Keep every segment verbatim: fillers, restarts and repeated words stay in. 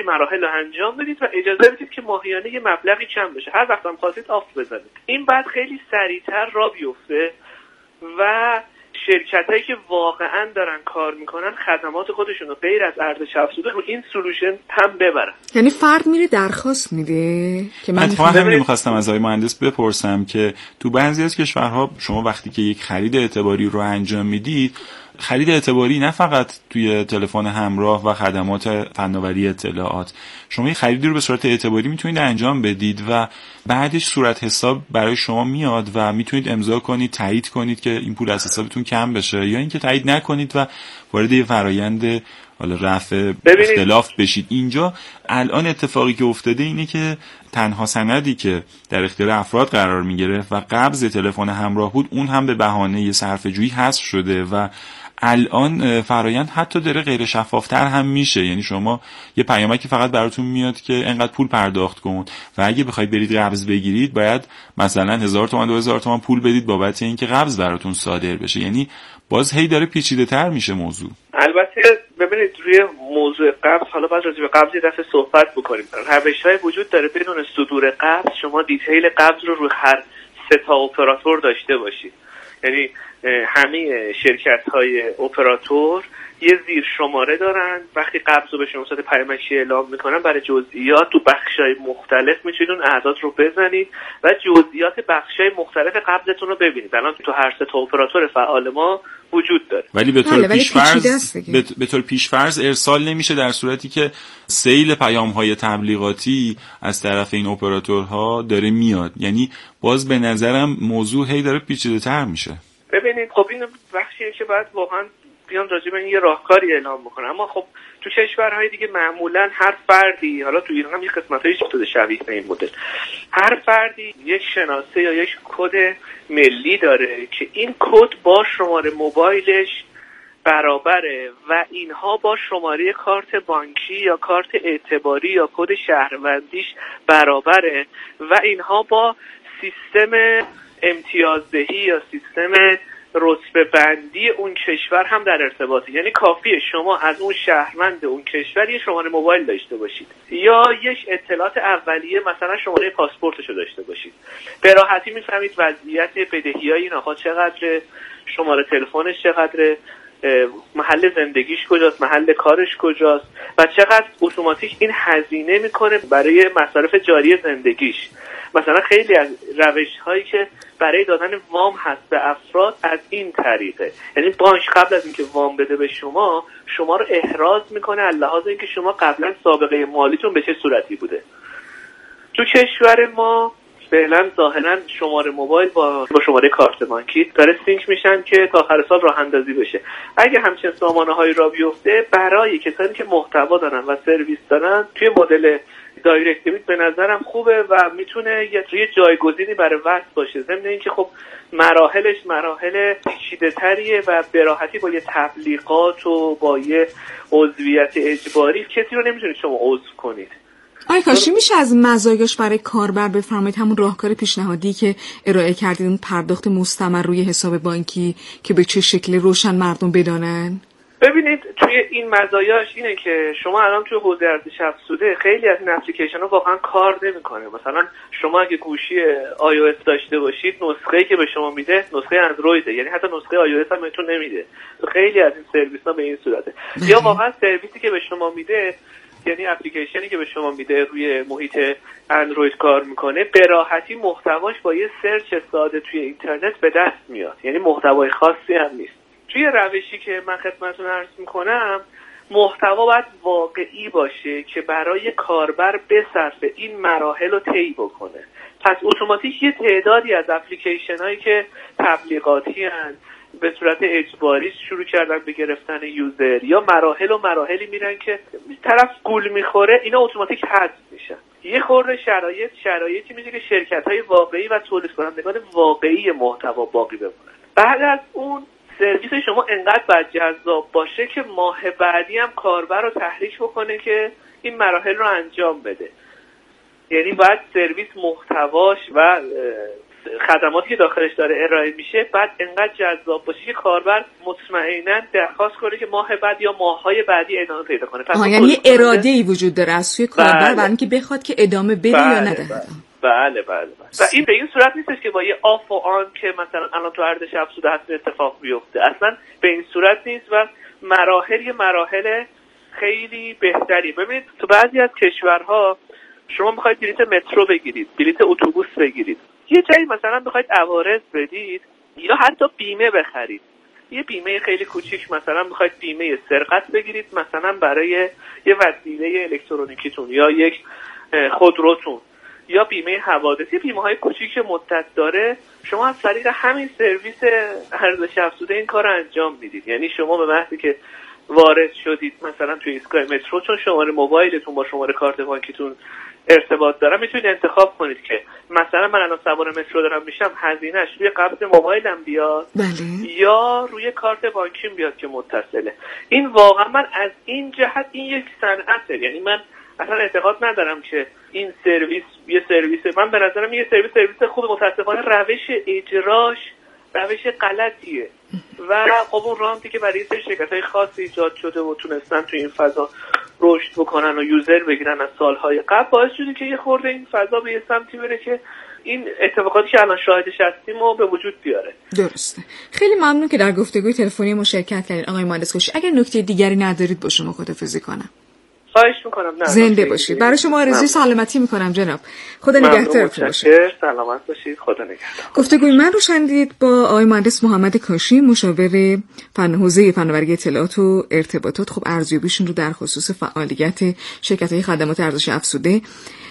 مراحل رو انجام بدید و اجازه بدید که ماهیانه یه مبلغی کم بشه. هر وقت هم خواستید آف بزنید. این بعد خیلی سریعتر راه بیفته و شرکتایی که واقعا دارن کار میکنن خدمات خودشون رو غیر از ارزش افزوده رو این سولوشن هم ببرن. یعنی فرد میره درخواست میده که من اتفاقا همین می‌خواستم از آقای مهندس بپرسم که تو بعضی از کشورها شما وقتی که یک خرید اعتباری رو انجام میدید، خرید اعتباری نه فقط توی تلفن همراه و خدمات فناوری اطلاعات، شما این خریدی رو به صورت اعتباری میتونید انجام بدید و بعدش صورت حساب برای شما میاد و میتونید امضا کنید، تایید کنید که این پول از حسابتون کم بشه، یا اینکه تایید نکنید و وارد یه فرآیند حالا رفع اختلاف بشید. اینجا الان اتفاقی که افتاده اینه که تنها سندی که در اختیار افراد قرار میگیره و قبض تلفن همراه بود، اون هم به بهانه صرفه‌جویی حذف شده و الان فرآیند حتی داره غیر شفافتر هم میشه. یعنی شما یه پیامکی فقط براتون میاد که انقدر پول پرداخت کن و اگه بخواید برید قبض بگیرید باید مثلا هزار تومان دو هزار تومان پول بدید بابت اینکه قبض براتون صادر بشه. یعنی باز هی داره پیچیده تر میشه موضوع. البته ببینید روی موضوع قبض حالا باید راجع به قبض یه دفعه صحبت بکنیم. روش‌های وجود داره بدون صدور قبض شما دیتیل قبض رو روی هر سه تا اپراتور داشته باشید. یعنی همه شرکت‌های اپراتور یه زیر شماره دارن، وقتی قبض رو به شما صورت پیامکی اعلام میکنن برای جزئیات تو بخش‌های مختلف میتونید اون اعداد رو بزنید و جزئیات بخش‌های مختلف قبضتون رو ببینید. الان تو هر سه تا اپراتور فعال ما وجود داره. ولی به طور پیش‌فرض به طور پیش‌فرض ارسال نمیشه در صورتی که سیل پیام‌های تبلیغاتی از طرف این اپراتورها داره میاد. یعنی باز به نظرم موضوع هی داره پیچیده‌تر میشه. ببینید خب این بخشیه که بعد واقعا بیان راجع به این یه راهکاری اعلام بکنه. اما خب تو کشورهای دیگه معمولا هر فردی، حالا تو ایران هم یه قسمتایی شده شبیه به این مدل، هر فردی یک شناسه یا یک کد ملی داره که این کد با شماره موبایلش برابره و اینها با شماره کارت بانکی یا کارت اعتباری یا کد شهروندیش برابره و اینها با سیستم امتیازدهی یا سیستم رتبه بندی اون کشور هم در ارتباطی. یعنی کافیه شما از اون شهروند اون کشور یه شماره موبایل داشته باشید یا یک اطلاعات اولیه مثلا شماره پاسپورتشو داشته باشید، به راحتی میفهمید وضعیت بدهیای این آقا چقدره، شماره تلفنش چقدره، محل زندگیش کجاست، محل کارش کجاست و چقدر اتوماتیک این هزینه میکنه برای مصارف جاری زندگیش. مثلا خیلی از روش‌هایی که برای دادن وام هست به افراد از این طریقه، یعنی بانک قبل از اینکه وام بده به شما شما رو احراز میکنه از لحاظ اینکه شما قبلا سابقه مالیتون به چه صورتی بوده. تو کشور ما فعلا ظاهرا شماره موبایل با با شماره کارت بانکی داره سینک میشن که تا آخر سال راه اندازی بشه. اگه همچین سامانه‌هایی را بیفته برای کسانی که محتوا دارن و سرویس دارن توی مدل دایرکت دیبیت به نظرم خوبه و میتونه یه جایگزینی برای وصل باشه، ضمن اینکه خب مراحلش مراحل پیچیده‌تریه و به راحتی با یه تبلیغات و با یه عضویت اجباری کسی رو نمیتونید شما عضو کنید. آیا کاشی میشه از مزایاش برای کاربر بفرمایید همون راهکار پیشنهادی که ارائه کردید، اون پرداخت مستمر روی حساب بانکی که به چه شکل روشن مردم بدانن؟ ببینید توی این مزایاش اینه که شما الان توی حوزه ارزش افزوده خیلی از این اپلیکیشن‌ها واقعا کار نمی‌کنه. مثلا شما اگه گوشی آی او اس داشته باشید نسخه‌ای که به شما میده نسخه اندرویده، یعنی حتی نسخه آی او اس هم بهتون نمیده. خیلی از این سرویس‌ها به این صورته. یا واقعا سرویسی که به شما میده، یعنی اپلیکیشنی که به شما میده روی محیط اندروید کار میکنه، به راحتی محتواش با یه سرچ ساده توی اینترنت به دست میاد، یعنی محتوای خاصی هم نیست. توی روشی که من خدمتتون عرض میکنم محتوا باید واقعی باشه که برای کاربر بصرفه این مراحل رو طی بکنه. پس اتوماتیک یه تعدادی از اپلیکیشن هایی که تبلیغاتی هستند به صورت اجباری شروع کردن به گرفتن یوزر یا مراحل و مراحلی میرن که طرف گول میخوره، اینا اتوماتیک حذف میشن. یه خورده شرایط شرایطی میشه که شرکت‌های واقعی و تولید کنندگان واقعی محتوا باقی بمونن. بعد از اون سرویس شما انقدر باید جذاب باشه که ماه بعدی هم کاربر رو تحریک بکنه که این مراحل رو انجام بده. یعنی باید سرویس محتواش و خدماتی که داخلش داره ارائه میشه بعد انقدر جذاب باشه که کاربر مطمئنا درخواست کنه که ماه بعد یا ماه‌های بعدی ادامه پیدا کنه. پس یعنی اراده‌ای وجود داره از سوی کاربر برای اینکه بخواد که ادامه بده بله یا نده. بله بله, بله, بله. و این به این صورت نیستش که با یه آف و آن که مثلا الان تو ارزش افزوده هست اتفاق بیفته، اصلا به این صورت نیست و مراحل یه مراحل خیلی بهتری. ببینید تو بعضی از کشورها شما میخواید بلیت مترو بگیرید، بلیت اتوبوس بگیرید، یه جایی مثلا میخواید عوارض بدید یا حتی بیمه بخرید، یه بیمه خیلی کوچیک مثلا میخواید بیمه سرقت بگیرید مثلا برای یه وسیله الکترونیکیتون یا یک خودروتون یا بیمه حوادثی، بیمه های کوچیک که مدت داره، شما از طریق همین سرویس ارزش افزوده این کار رو انجام میدید. یعنی شما به محضی که وارد شدید مثلا توی ایستگاه مترو، چون شماره موبایلتون با شماره کارت بانکیتون ارتباط داره، میتونید انتخاب کنید که مثلا من الان سوار مترو دارم میشم، هزینه‌اش روی قبض موبایلم بیاد بله. یا روی کارت بانکیم بیاد که متصله. این واقعا من از این جهت این یک صنعته، یعنی من اصلا اعتقاد ندارم که این سرویس یه سرویس، من به نظرم یه سرویس سرویس خوب، متاسفانه روش اجراش روش غلطیه و خب اون رامتی که برای سری شرکت‌های خاصی ایجاد شده و تونستن تو این فضا رشد بکنن و یوزر بگیرن از سالهای قبل، باعث شده که یه خورده این فضا به یه سمتی بره که این اتفاقاتی که الان شاهدش هستیم و به وجود بیاره. درسته. خیلی ممنون که در گفتگوی تلفنی ما شرکت کردید آقای مهندس کوشی. اگر نکته دیگری ندارید با شما خداحافظی کنم. خواهش میکنم. نه زنده باشید. برای شما آرزوی سلامتی میکنم جناب. خدا نگهدارتون باشه. سلامت باشید. خدا نگهدار. گفتگوی من رو شنیدید با آقای مهندس محمد کاشی، مشاور فن حوزه فناوری اطلاعات و ارتباطات. خب ارزیابیشون رو در خصوص فعالیت شرکت‌های خدمات ارزش افزوده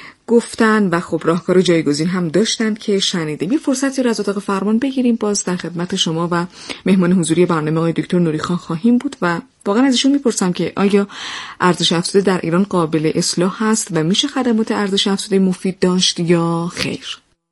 گفتن و خب راهکار جایگزین هم داشتن که شنیدیم. یه فرصتی رو از اتاق فرمان بگیریم، باز در خدمت شما و مهمان حضوری برنامه آقای دکتر نوری خان خواهیم بود و واقعا ازشون میپرسم که آیا ارزش افزوده در ایران قابل اصلاح هست و میشه خدمات ارزش افزوده مفید داشت یا خیر؟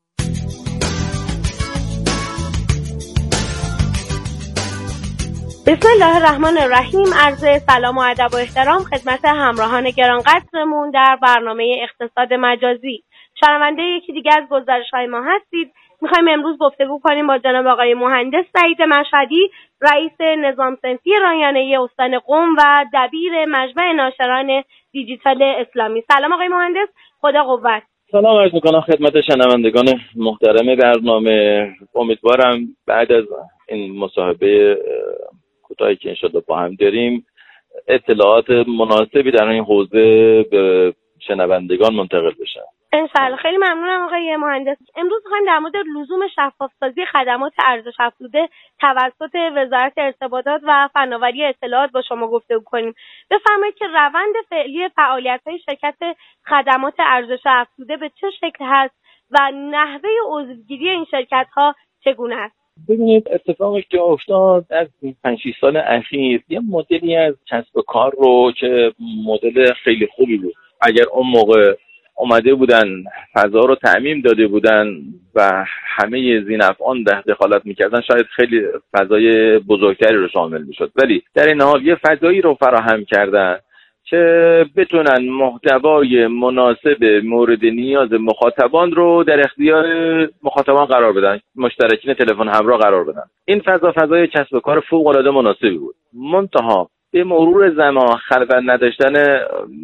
بسم الله الرحمن الرحیم. عرض سلام و ادب و احترام خدمت همراهان گرانقدرمون در برنامه اقتصاد مجازی. شنونده یکی دیگه از گزارش‌های ما هستید. میخوایم امروز گفتگو کنیم با جناب آقای مهندس سعید مشهدی، رئیس نظام صنفی رایانه‌ای استان قم و دبیر مجمع ناشران دیجیتال اسلامی. سلام آقای مهندس، خدا قوت. سلام عرض میکنم خدمت شنوندگان محترم برنامه. امیدوارم بعد از این مصاحبه کوتاهی که انشاءالله با هم داریم اطلاعات مناسبی در این حوزه به شنوندگان منتقل بشه. انشالله. خیلی ممنونم آقای مهندس. امروز می‌خوایم در مورد لزوم شفاف‌سازی خدمات ارزش افزوده توسط وزارت ارتباطات و فناوری اطلاعات با شما گفتگو کنیم. بفرمایید که روند فعلی فعالیت‌های شرکت خدمات ارزش افزوده به چه شکل هست و نحوه عضوگیری این شرکت‌ها چگونه است؟ ببینید اتفاقی که افتاد از پنج شش سال اخیر یه مدلی از کسب و کار رو که مدل خیلی خوبی بود، اگر اون موقع اومده بودن فضا رو تعمیم داده بودن و همه ذی‌نفعان ده دخالت میکردن شاید خیلی فضای بزرگتری رو شامل میشد، ولی در این حال یه فضایی رو فراهم کردن که بتونن محتوای مناسب مورد نیاز مخاطبان رو در اختیار مخاطبان قرار بدن، مشترکین تلفن همراه قرار بدن. این فضا فضای کسب و کار فوق‌العاده مناسبی بود. منتها به مرور زمان خلق نداشتن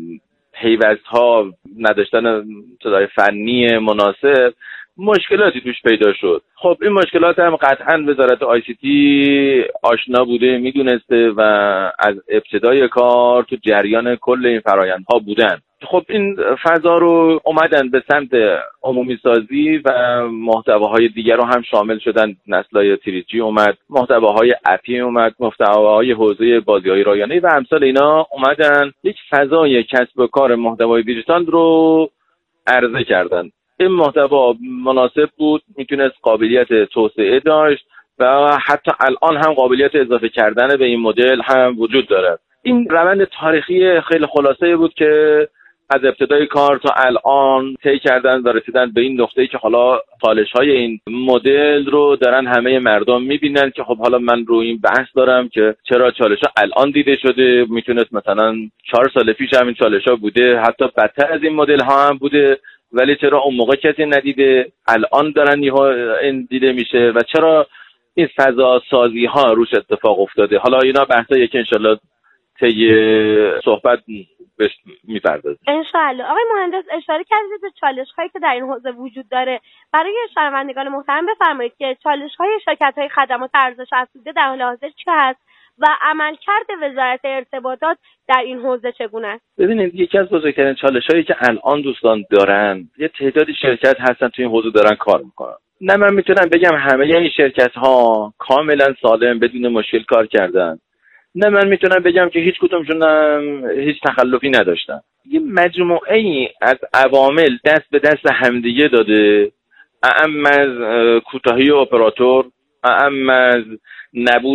پیوست‌ها، نداشتن صدای فنی مناسب، مشکلاتی توش پیدا شد. خب این مشکلات هم قطعاً وزارت آی سی تی آشنا بوده، میدونسته و از ابتدای کار تو جریان کل این فرآیندها بودن. خب این فضا رو اومدن به سمت عمومی سازی و محتواهای دیگر رو هم شامل شدن. نسل‌های تری جی اومد، محتواهای اپی اومد، محتواهای حوزه بازی‌های رایانه‌ای و امثال اینا اومدن یک فضای کسب و کار محتوای دیجیتال رو عرضه کردن. این محتوا مناسب بود، میتونست قابلیت توسعه داشت و حتی الان هم قابلیت اضافه کردن به این مدل هم وجود داره. این روند تاریخی خیلی خلاصه بود که از ابتدای کار تا الان طی کردن و رسیدن به این نقطه‌ای که حالا چالش‌های این مدل رو دارن همه مردم می‌بینن که خب حالا من رو این بحث دارم که چرا چالش‌ها الان دیده شده، میتونست مثلا چهار سال پیش هم این چالش‌ها بوده، حتی بدتر از این مدل ها هم بوده ولی چرا اون موقع کسی ندیده، الان دارن این دیده میشه و چرا این فضا سازی ها روش اتفاق افتاده. حالا اینا بحثایی که انشالله طی صحبت بهش میپردازیم. انشالله. آقای مهندس اشاره کردید به چالش هایی که در این حوزه وجود داره. برای شنوندگان محترم بفرمایید که چالش های شرکت های خدمات ارزش افزوده در حال حاضر چه هست و عملکرد وزارت ارتباطات در این حوزه چگونه است؟ ببینید یکی از بزرگترین چالش هایی که الان دوستان دارن، یه تعدادی شرکت هستن تو این حوزه دارن کار میکنن. نه من میتونم بگم همه این شرکت ها کاملا سالم بدون مشکل کار کردن، نه من میتونم بگم که هیچ کدومشون هیچ تخلفی نداشتن. یه مجموعه ای از عوامل دست به دست همدیگه داده، اعم از کوتاهی اپراتور، اعم از نبود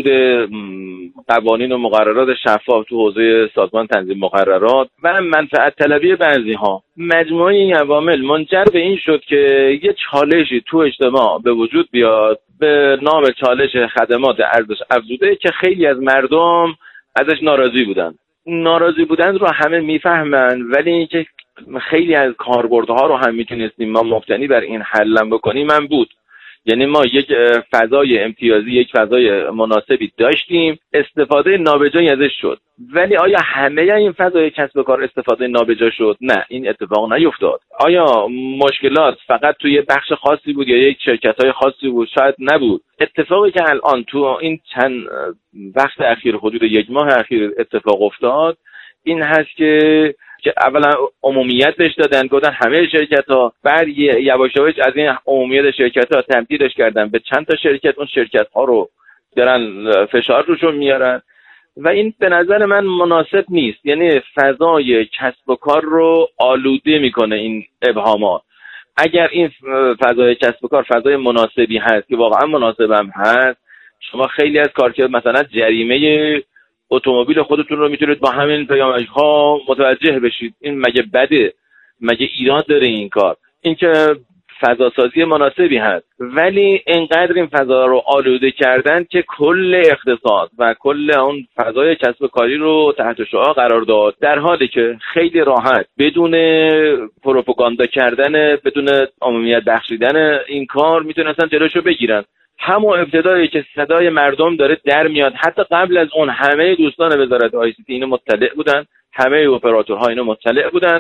قوانین و مقررات شفاف تو حوزه سازمان تنظیم مقررات و منفعت طلبی بعضی ها، مجموعه این عوامل منجر به این شد که یه چالشی تو اجتماع به وجود بیاد به نام چالش خدمات ارزش افزوده که خیلی از مردم ازش ناراضی بودن. ناراضی بودن رو همه میفهمن، ولی اینکه خیلی از کاربردها رو هم میتونستیم ما مبتنی بر این حل بکنیم من بود. یعنی ما یک فضای امتیازی، یک فضای مناسبی داشتیم، استفاده نابجایی ازش شد. ولی آیا همه این فضای کسب و کار استفاده نابجا شد؟ نه، این اتفاق نیفتاد. آیا مشکلات فقط توی بخش خاصی بود یا یک شرکت‌های خاصی بود؟ شاید نبود. اتفاقی که الان تو این چند وقت اخیر، حدود یک ماه اخیر اتفاق افتاد این هست که که اولا عمومیت بهش دادن، گفتن همه شرکت‌ها، بعد یواش یواش از این عمومیت شرکت‌ها تبدیلش کردن به چند تا شرکت، اون شرکت‌ها رو دارن فشار روشون میارن و این به نظر من مناسب نیست. یعنی فضای کسب و کار رو آلوده میکنه این ابهامات. اگر این فضای کسب و کار فضای مناسبی هست که واقعا مناسب هم هست، شما خیلی از کارکرد مثلا جریمه اتومبیل خودتون رو میتونید با همین پیامک‌ها متوجه بشید. این مگه بده؟ مگه ایراد داره این کار؟ این که فضا سازی مناسبی هست، ولی اینقدر این فضا رو آلوده کردن که کل اقتصاد و کل اون فضای کسب و کاری رو تحت شعاع قرار داد، در حالی که خیلی راحت بدون پروپاگاندا کردن، بدون عمومیت بخشیدن این کار میتونستن جلوشو بگیرن. همون ابتدایی که صدای مردم داره در میاد، حتی قبل از اون همه دوستان وزارت آی سی تی اینو مطلع بودن، همه اپراتورها اینو مطلع بودن،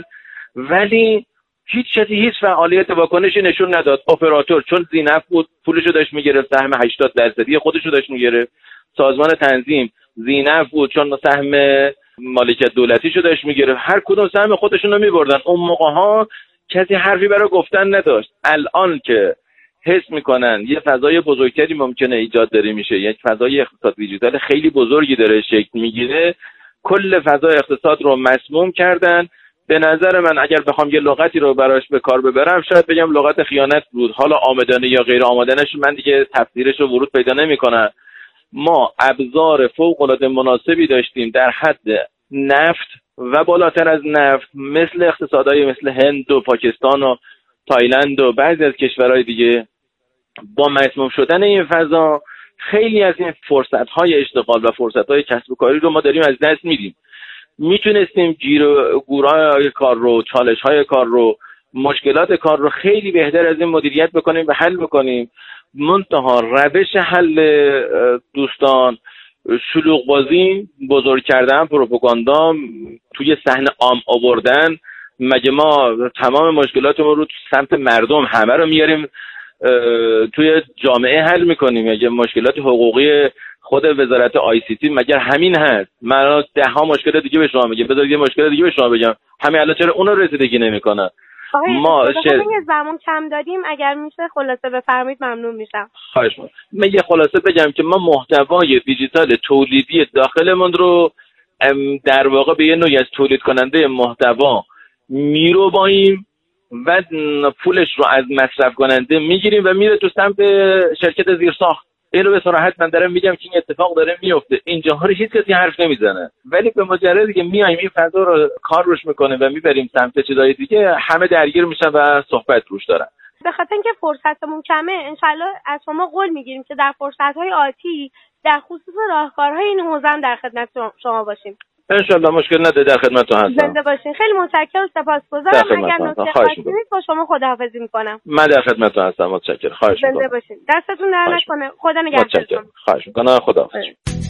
ولی هیچ چیزی، هیچ فعالیت واکنشی نشون نداد. اپراتور چون زینف بود پولشو داشت میگرفت، سهم هشتاد درصدی خودشو داشت میگرفت. سازمان تنظیم زینف بود چون سهم مالکیت دولتیشو داشت میگرفت. هر کدوم سهم خودشون رو میبردن. اون موقع ها کسی حرفی برای گفتن نداشت. الان که حس میکنن یه فضای بزرگتری ممکنه ایجاد داره میشه، یک فضای اقتصاد دیجیتال خیلی بزرگی داره شکل میگیره، کل فضای اقتصاد رو مسموم کردن. به نظر من اگر بخوام یه لغتی رو براش به کار ببرم شاید بگم لغت خیانت بود. حالا آمدانه یا غیر آمدانش من دیگه تفسیرش رو ورود پیدا نمیکنم. ما ابزار فوق العاده مناسبی داشتیم در حد نفت و بالاتر از نفت، مثل اقتصادهای مثل هند و پاکستان و تایلند و بعضی از کشورهای دیگه. با مسموم شدن این فضا خیلی از این فرصت‌های اشتغال و فرصت‌های کسب و کاری رو ما داریم از دست میدیم. میتونستیم گیر و گورای کار رو، چالش‌های کار رو، مشکلات کار رو خیلی بهتر از این مدیریت بکنیم و حل بکنیم. منتها روش حل دوستان شلوغ بازی، بزرگ کردن، پروپاگاندا، توی صحنه عام آوردن. مگه ما تمام مشکلاتمون رو تو سمت مردم همه رو میاریم توی جامعه حل میکنیم؟ مگه مشکلات حقوقی خود وزارت آی سی تی مگر همین هست؟ من ده ها مشکل دیگه به شما میگم، بذارید یه مشکل دیگه به شما بگم، همین الان چرا اون رو رسیدگی نمیکنن؟ ما شر... یه زمان کم داریم، اگر میشه خلاصه بفرمایید ممنون میشم. خواهش می‌کنم. من یه خلاصه بگم که ما محتوای دیجیتال تولیدی داخلمون رو در واقع به یه نوعی از تولید کننده محتوا میروباییم و پولش رو از مصرف کننده میگیریم و میره تو سمت شرکت زیرساخت. این رو به صراحت من دارم میگم که این اتفاق داره میفته. اینجاها رو هیچ کسی حرف نمیزنه، ولی به مجردی که میایم این فضا رو کار روش میکنه و میبریم سمت چیزای دیگه، همه درگیر میشن و صحبت روش دارن. به خاطر اینکه فرصتمون کمه، انشالله از شما قول میگیریم که در فرصت‌های آتی در خصوص راهکارهای این حوزه در خدمت شما باشیم. ان شاء الله مشکل نداره، در خدمتتون هستم. زنده باشین. خیلی متشکرم، سپاسگزارم. اگر نکته خاصی نیست با شما خداحافظی میکنم. من در خدمتتون هستم. متشکرم. خواهش میکنم. زنده باشین. دستتون در نکنه. خدا نگهدارتون. خواهش میکنم. خداحافظ.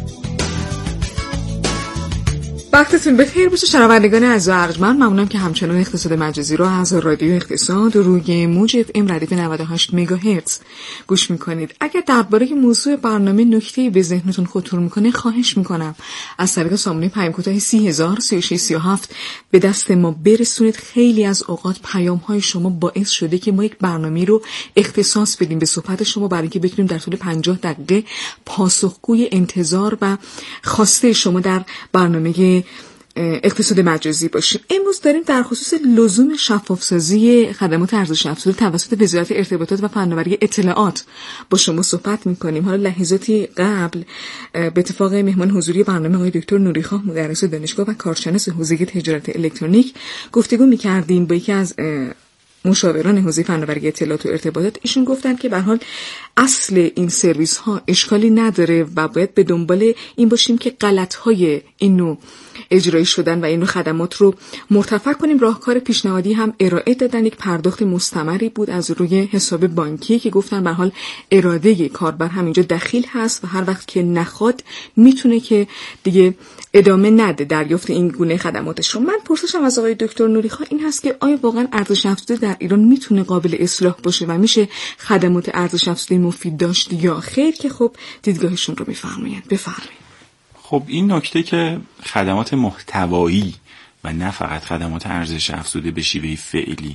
وقتتون بخیر باشه شنوندگان عزیز و ارجمند. ممنونم که همچنان اقتصاد مجازی رو از رادیو اقتصاد روی موج اف ام ردیف نود و هشت مگاهرتز گوش میکنید. اگر درباره موضوع برنامه نکته‌ای به ذهنتون خطور میکنه خواهش میکنم از طریق سامانه پیام کوتاه سی هزار سی و شش سی و هفت به دست ما برسونید. خیلی از اوقات پیام های شما باعث شده که ما یک برنامه رو اختصاص بدیم به صحبت شما برای اینکه بتونیم در طول پنجاه دقیقه پاسخگوی انتظار و خواسته شما در برنامه اقتصاد مجازی باشیم. امروز داریم در خصوص لزوم شفافسازی خدمات ارزش افزوده توسط وزارت ارتباطات و فناوری اطلاعات با شما صحبت می‌کنیم. حالا لحظاتی قبل به اتفاق مهمان حضوری برنامه آقای دکتر نوریخواه مدرس دانشگاه و کارشناس حوزه تجارت الکترونیک گفتگو می‌کردیم با یکی از مشاوران حوزه فناوری اطلاعات و ارتباطات. ایشون گفتن که به هر حال اصل این سرویس ها اشکالی نداره و باید به دنبال این باشیم که غلط های این نوع اجرایی شدن و این نوع خدمات رو مرتفع کنیم. راهکار پیشنهادی هم ارائه دادن، یک پرداخت مستمری بود از روی حساب بانکی که گفتن به هر حال اراده کاربر هم اینجا دخیل هست و هر وقت که نخواد میتونه که دیگه ادامه نده دریافت این گونه خدماتش رو. من پرسشم از آقای دکتر نوریخواه این هست که آیا واقعا ارزش افزوده در ایران میتونه قابل اصلاح باشه و میشه خدمات ارزش افزوده مفید داشت یا خیر؟ که خب دیدگاهشون رو میفرمایند. بفرمایید. خب این نکته که خدمات محتوایی و نه فقط خدمات ارزش افزوده به شیوه فعلی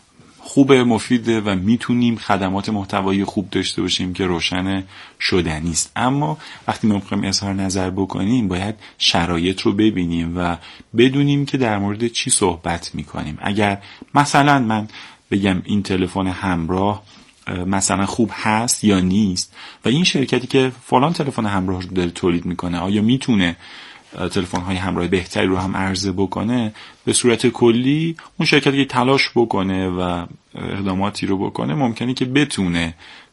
خوبه، مفیده و میتونیم خدمات محتوایی خوب داشته باشیم که روشن شدنی است. اما وقتی ما میخوایم اظهار نظر بکنیم باید شرایط رو ببینیم و بدونیم که در مورد چی صحبت میکنیم. اگر مثلا من بگم این تلفن همراه مثلا خوب هست یا نیست و این شرکتی که فلان تلفن همراه رو داره تولید میکنه آیا میتونه تلفن‌های همراه بهتری رو هم عرضه بکنه، به صورت کلی اون شرکتی که تلاش بکنه و اقداماتی رو بکنه ممکنه که بتونه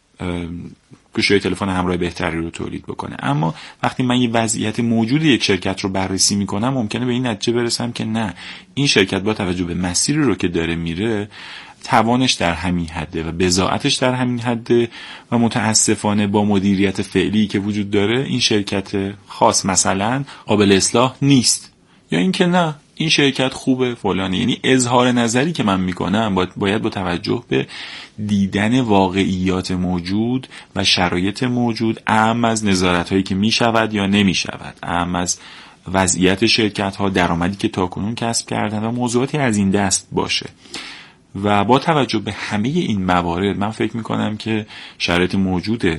گوشی تلفن همراه بهتری رو تولید بکنه. اما وقتی من یه وضعیت موجود یک شرکت رو بررسی میکنم ممکنه به این نتیجه برسم که نه، این شرکت با توجه به مسیری رو که داره میره توانش در همین حده و بضاعتش در همین حده و متاسفانه با مدیریت فعلی که وجود داره این شرکت خاص مثلا قابل اصلاح نیست، یا اینکه نه این شرکت خوبه فلانه. یعنی اظهار نظری که من میکنم باید, باید با توجه به دیدن واقعیات موجود و شرایط موجود، اهم از نظارت هایی که میشود یا نمیشود، اهم از وضعیت شرکت ها، درآمدی که تاکنون کسب کردن و موضوعاتی از این دست باشه. و با توجه به همه این موارد من فکر میکنم که شرایط موجود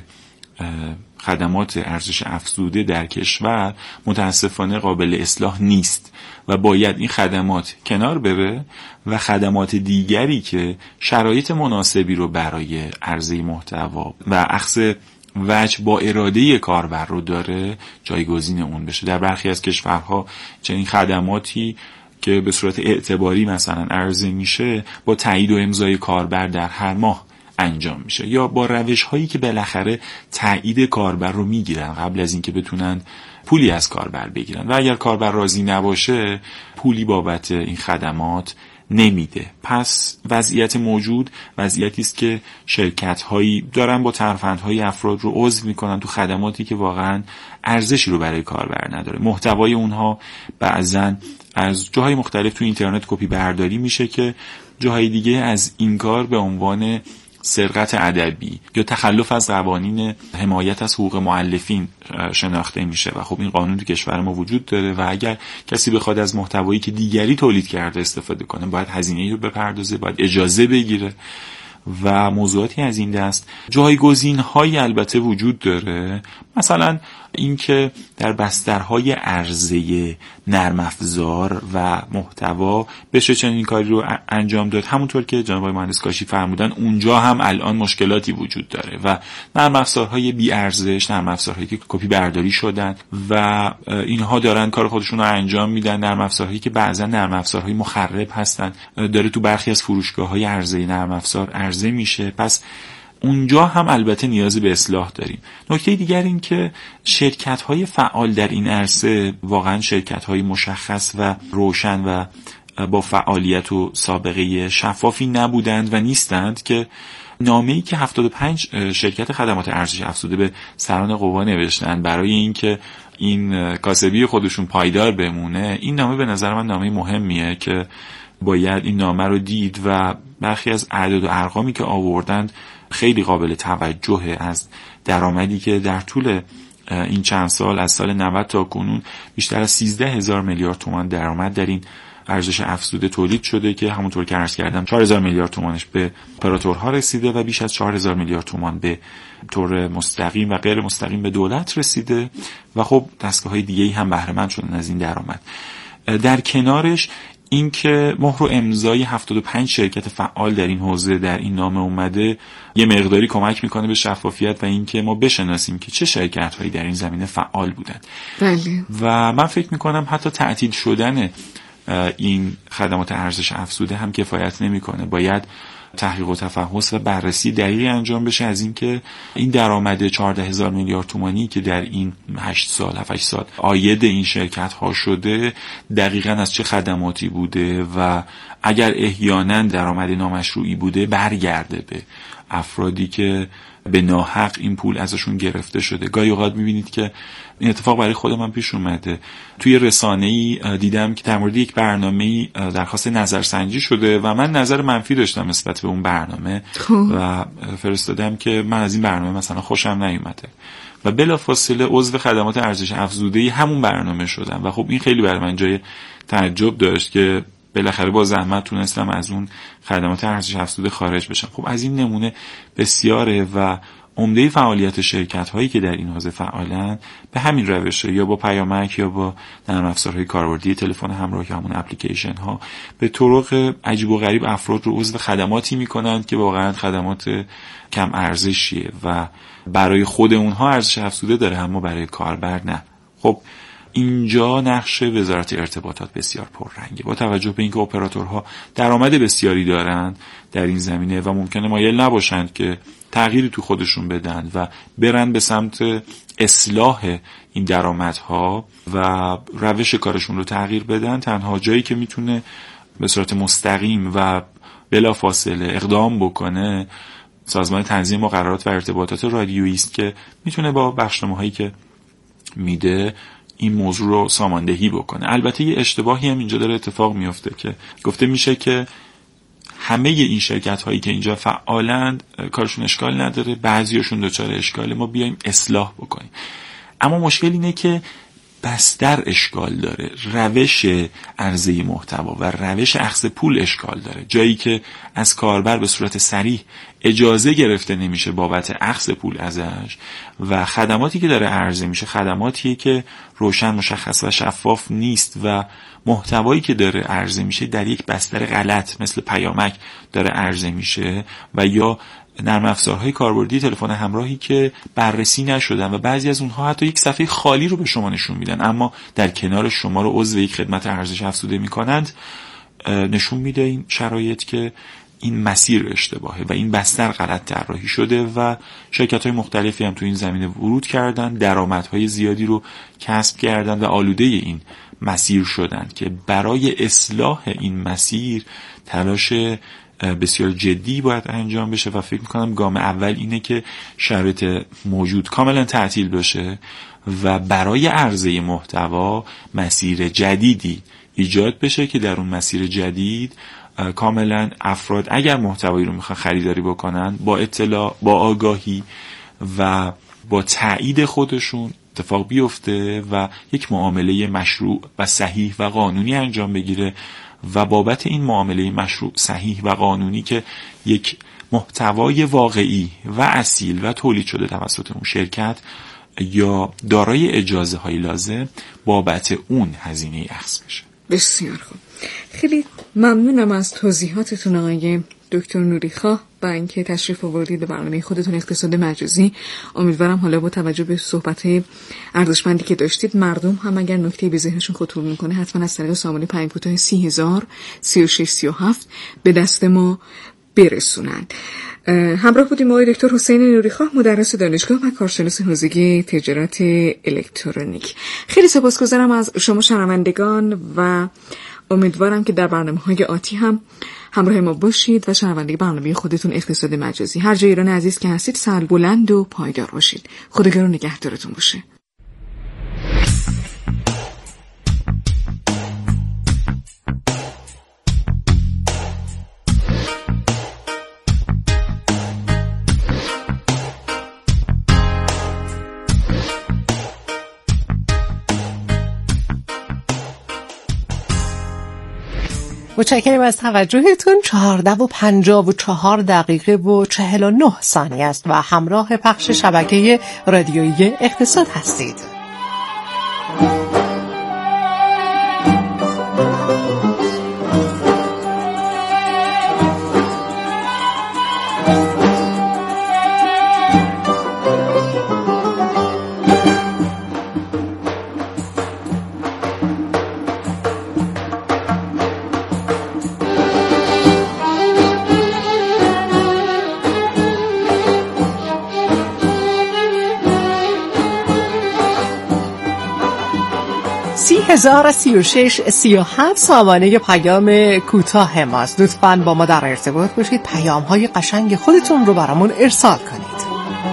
خدمات ارزش افزوده در کشور متاسفانه قابل اصلاح نیست و باید این خدمات کنار بره و خدمات دیگری که شرایط مناسبی رو برای عرضه محتوا و اخذ وجه با اراده کاربر رو داره جایگزین اون بشه. در برخی از کشورها چنین خدماتی که به صورت اعتباری مثلا عرضه میشه با تایید و امضای کاربر در هر ماه انجام میشه، یا با روش هایی که بالاخره تایید کاربر رو میگیرن قبل از اینکه بتونن پولی از کاربر بگیرن و اگر کاربر راضی نباشه پولی بابت این خدمات نمیده. پس وضعیت موجود وضعیتی است که شرکت هایی دارن با ترفندهای افراد رو عضو میکنن تو خدماتی که واقعا ارزشی رو برای کاربر نداره. محتوای اونها بعضن از جاهای مختلف تو اینترنت کپی برداری میشه که جاهای دیگه از این کار به عنوان سرقت ادبی یا تخلف از قوانین حمایت از حقوق مؤلفین شناخته میشه و خب این قانون تو کشور ما وجود داره و اگر کسی بخواد از محتوایی که دیگری تولید کرده استفاده کنه باید هزینه‌ای رو بپردازه، باید اجازه بگیره و موضوعاتی از این دست. جایگزین‌هایی البته وجود داره، مثلا اینکه در بسترهای عرضه نرم افزار و محتوا بشه چنین کاری رو انجام داد. همونطور که جناب آقای مهندس کاشی فرمودن اونجا هم الان مشکلاتی وجود داره و نرم افزارهای بی ارزش، نرم افزارهایی که کپی برداری شدن و اینها دارن کار خودشون رو انجام میدن، نرم افزارهایی که بعضا نرم افزارهای مخرب هستن، داره تو برخی از فروشگاه‌های عرضه نرم افزار عرضه میشه. پس اونجا هم البته نیازی به اصلاح داریم. نکته دیگر این که شرکت‌های فعال در این عرصه واقعا شرکت‌های مشخص و روشن و با فعالیت و سابقه شفافی نبودند و نیستند که نامه‌ای که هفتاد و پنج شرکت خدمات ارزش افزوده به سران قوا نوشتند برای اینکه این کاسبی خودشون پایدار بمونه، این نامه به نظر من نامه مهمیه که باید این نامه رو دید و برخی از اعداد و ارقامی که آوردند خیلی قابل توجهه. از درآمدی که در طول این چند سال از سال نود تا کنون بیشتر از سیزده هزار میلیارد تومان درآمد در این ارزش افزوده تولید شده که همونطور که عرض کردم چهار هزار میلیارد تومانش به اپراتورها رسیده و بیش از چهار هزار میلیارد تومان به طور مستقیم و غیر مستقیم به دولت رسیده و خب دستگاه‌های دیگه‌ای هم بهره مند شدن از این درآمد. در کنارش این که مهر و امضای هفتاد و پنج شرکت فعال در این حوزه در این نامه اومده یه مقداری کمک میکنه به شفافیت و این که ما بشناسیم که چه شرکت‌هایی در این زمینه فعال بودند. بله. و من فکر میکنم حتی تعطیل شدن این خدمات ارزش افزوده هم کفایت نمیکنه. باید تحقیق و تفحص و بررسی دقیقی انجام بشه از این که این درآمد چهارده هزار میلیارد تومانی که در این هشت سال هفت سال عاید این شرکت ها شده دقیقاً از چه خدماتی بوده و اگر احیانا درآمد نامشروعی بوده برگرده به افرادی که به ناحق این پول ازشون گرفته شده. گاهی اوقات میبینید که این اتفاق برای خود من پیش اومده. توی رسانه‌ای دیدم که در مورد یک برنامه‌ای درخواست نظرسنجی شده و من نظر منفی داشتم نسبت به اون برنامه و فرستادم که من از این برنامه مثلا خوشم نیومده و بلافاصله عضو خدمات ارزش افزوده‌ای همون برنامه شدم و خب این خیلی برای من جای تعجب داشت که بالاخره با زحمت تونستم از اون خدمات ارزش افزوده خارج بشم. خب از این نمونه بسیاره و عمده فعالیت شرکت هایی که در این حوزه فعالن به همین روشه، یا با پیامک یا با نرم افزارهای کاربردی تلفن همراه یا همون اپلیکیشن ها به طرق عجیب و غریب افراد رو عضو خدماتی میکنند که واقعا خدمات کم ارزشیه و برای خود اونها ارزش افزوده داره اما برای کاربر نه. خب اینجا نقش وزارت ارتباطات بسیار پررنگه با توجه به اینکه اپراتورها درآمد بسیاری دارند در این زمینه و ممکنه مایل نباشند که تغییری تو خودشون بدن و برن به سمت اصلاح این درآمدها و روش کارشون رو تغییر بدن. تنها جایی که میتونه به صورت مستقیم و بلافاصله اقدام بکنه سازمان تنظیم مقررات و ارتباطات رادیویی است که میتونه با بخشنامه‌هایی که میده این موضوع رو ساماندهی بکنه. البته یه اشتباهی هم اینجا داره اتفاق میفته که گفته میشه که همه این شرکت هایی که اینجا فعالند کارشون اشکال نداره، بعضیاشون دچار اشکاله، ما بیایم اصلاح بکنیم. اما مشکل اینه که بستر اشکال داره، روش عرضه محتوا و روش اخذ پول اشکال داره. جایی که از کاربر به صورت صریح اجازه گرفته نمیشه بابت اخذ پول ازش و خدماتی که داره عرضه میشه خدماتیه که روشن مشخص و شفاف نیست و محتوایی که داره عرضه میشه در یک بستر غلط مثل پیامک داره عرضه میشه و یا نرم افزارهای کاربردی تلفن همراهی که بررسی نشدن و بعضی از اونها حتی یک صفحه خالی رو به شما نشون میدن اما در کنار شما رو عضو یک خدمت ارزش افزوده میکنند. نشون میده این شرایط که این مسیر اشتباهه و این بستر غلط طراحی شده و شرکت‌های مختلفی هم تو این زمینه ورود کردن، درآمدهای زیادی رو کسب کردن و آلوده این مسیر شدن که برای اصلاح این مسیر تلاش بسیار جدی باید انجام بشه و فکر میکنم گام اول اینه که شرایط موجود کاملا تعطیل بشه و برای عرضه محتوا مسیر جدیدی ایجاد بشه که در اون مسیر جدید کاملا افراد اگر محتوایی رو میخوان خریداری بکنن با اطلاع، با آگاهی و با تایید خودشون اتفاق بیفته و یک معامله مشروع و صحیح و قانونی انجام بگیره و بابت این معامله مشروع صحیح و قانونی که یک محتوای واقعی و اصیل و تولید شده توسط اون شرکت یا دارای اجازه های لازم بابت اون هزینه اخذ بشه. بسیار خوب، خیلی ممنونم از توضیحاتتون آقای دکتر نوریخواه با اینکه تشریف آوردید به برنامه خودتون اقتصاد مجازی. امیدوارم حالا با توجه به صحبت‌های ارزشمندی که داشتید مردم هم اگر نکته‌ای به ذهنشون خطور میکنه حتما از طریق سامانه پیام کوتاه سی هزار سی و شش سی و هفت به دست ما برسونن. همراه بودیم آقای دکتر حسین نوریخواه، مدرس دانشگاه و کارشناس حوزه تجارت الکترونیک. خیلی سپاسگزارم از شما شنوندگان و امیدوارم که در برنامه‌های آتی هم همراه ما باشید و شنونده برنامه خودتون اقتصاد مجازی. هر جای ایران عزیز که هستید سر بلند و پایدار باشید. خداگرا نگهدارتون باشه. متشکرم از توجهتون. چهارده و پنجاه و چهار دقیقه و چهل و نه ثانیه است و همراه پخش شبکه رادیویی اقتصاد هستید. سی هزار سی و شش سی و هفت سامانه پیام کوتاه ماست. لطفاً با ما در ارتباط باشید، پیام های قشنگ خودتون رو برامون ارسال کنید.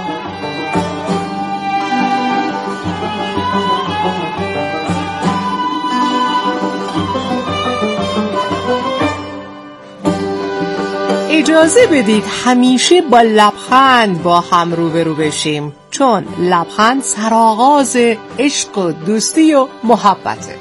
اجازه بدید همیشه با لبخند با هم روبرو بشیم، چون لبخند سرآغاز عشق و دوستی و محبته.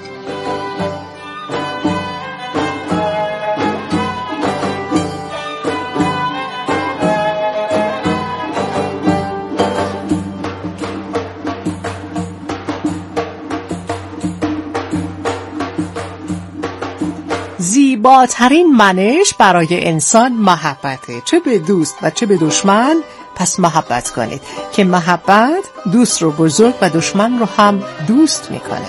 زیباترین منش برای انسان محبته، چه به دوست و چه به دشمن. پس محبت کنید که محبت دوست رو بزرگ و دشمن رو هم دوست میکنه.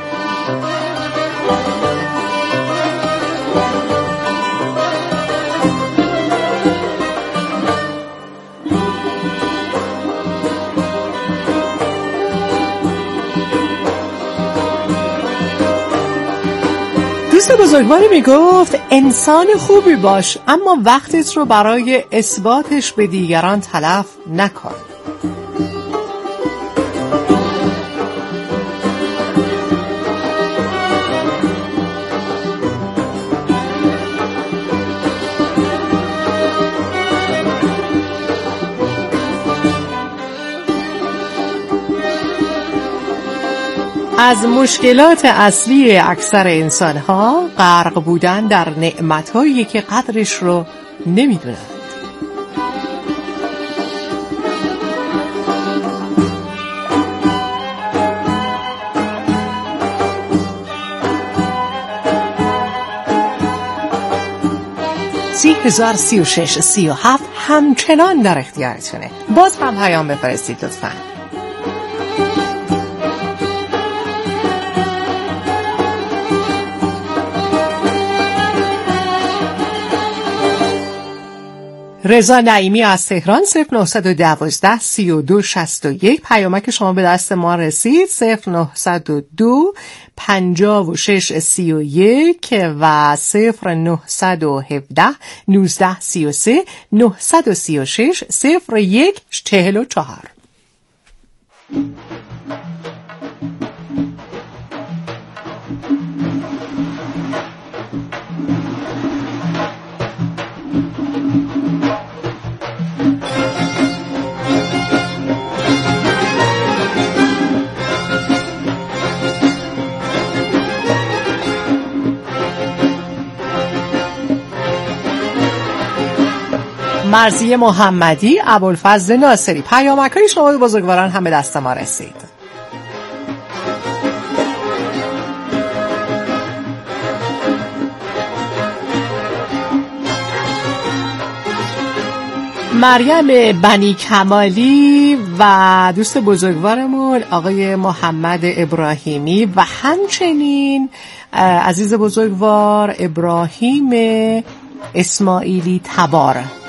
دوست بزرگواری میگفت انسان خوبی باش، اما وقتت رو برای اثباتش به دیگران تلف نکن. از مشکلات اصلی اکثر انسان‌ها غرق بودن در نعمت‌هایی که قدرش رو نمی‌دونند. سی هزار سی و شش سی و هفت همچنان در اختیارتونه. باز هم پیام بفرستید لطفاً. رضا نعیمی از تهران صفر نهصد و دوازده سی و دو شصت و یک پیامک شما به دست ما رسید. صفر نهصد و دو پنجاه و شش سی و یک و صفر نهصد و هفده نوزده سی و سه نهصد و سی و شش صفر یک چهل و چهار. مرضیه محمدی، ابوالفضل ناصری، پیامک‌های شما بزرگواران هم به دست ما رسید. مریم بنی کمالی و دوست بزرگوارمون آقای محمد ابراهیمی و همچنین عزیز بزرگوار ابراهیم اسماعیلی تبار.